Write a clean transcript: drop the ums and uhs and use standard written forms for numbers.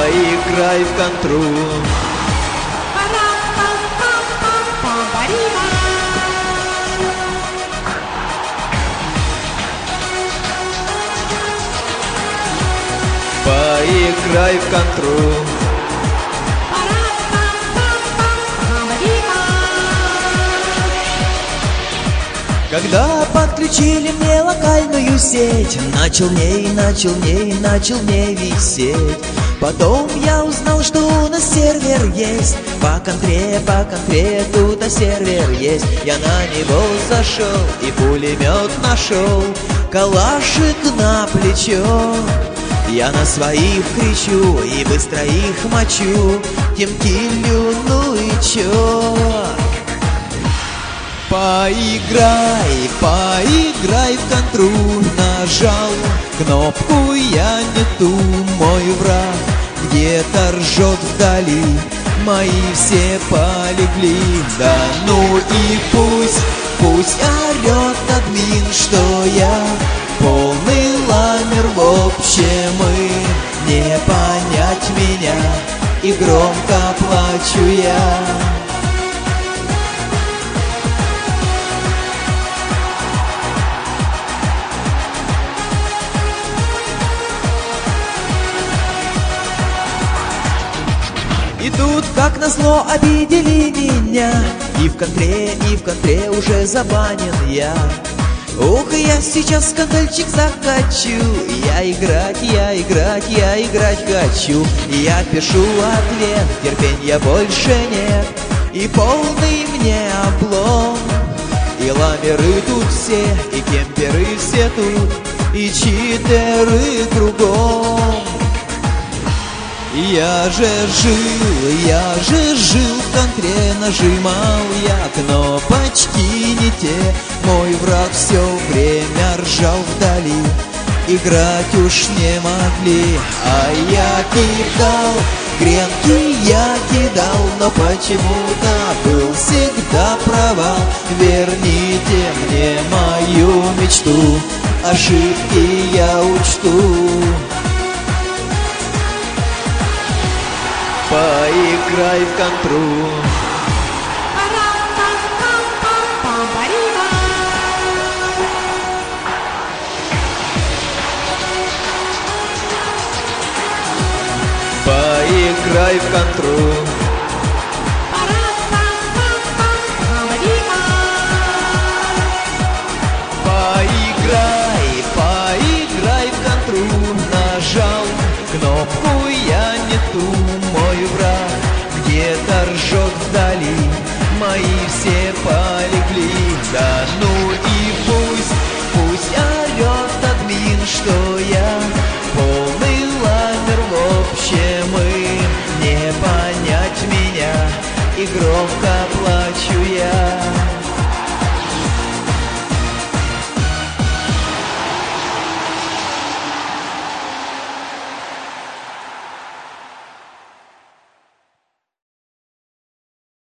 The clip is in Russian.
Поиграй в контру. Поиграй в контру. Когда подключили мне локальную сеть, начал в ней висеть. Потом я узнал, что у нас сервер есть. По контре тут сервер есть. Я на него зашел и пулемет нашел. Калашик на плечо. Я на своих кричу и быстро их мочу. Темкилю, ну и чё? Поиграй в контру. Нажал кнопку я не ту. Мой враг где-то ржет вдали. Мои все полегли. Да ну и пусть орет админ, что я полный ламер. В общем, и не понять меня, и громко плачу я. И тут, как назло, обидели меня. И в контре уже забанен я. Ух, я сейчас скандальчик закачу. Я играть хочу. Я пишу ответ, терпенья больше нет. И полный мне облом. И ламеры тут все, и кемперы все тут, и читеры кругом. Я же жил в контре, нажимал я кнопочки не те. Мой враг все время ржал вдали, играть уж не могли. А я кидал, гренки я кидал, но почему-то был всегда провал. Верните мне мою мечту, ошибки я учту. Поиграй в контру. Поиграй в контру. Поиграй в контру. Нажал кнопку я не ту. Мой враг где-то ржет вдали. Мои все полегли. Да ну и пусть орет админ, что